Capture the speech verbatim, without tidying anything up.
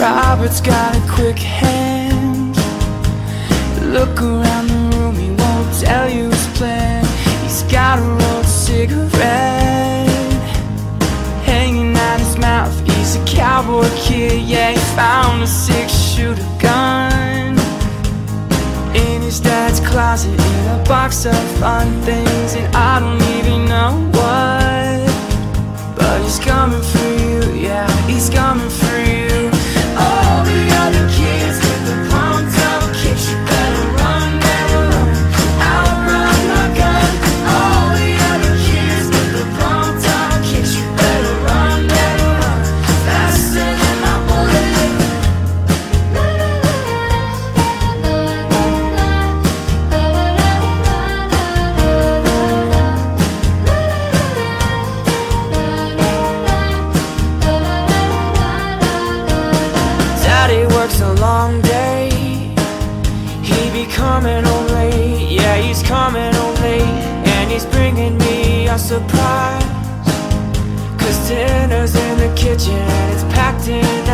Robert's got a quick hand. Look around the room, he won't tell you his plan. He's got a rolled cigarette hanging out his mouth. He's a cowboy kid, yeah, he found a six-shooter gun in his dad's closet, in a box of fun things, and I don't even know what. But he's coming for you, yeah, he's coming for you. All the other kids with the pumped up kicks, you better run, better run, outrun my gun. All the other kids with the pumped up kicks, you better run, better run, faster than my bullet. Daddy works a long day, he be coming home late, yeah, he's coming home late, and he's bringing me a surprise. Cause dinner's in the kitchen and it's packed in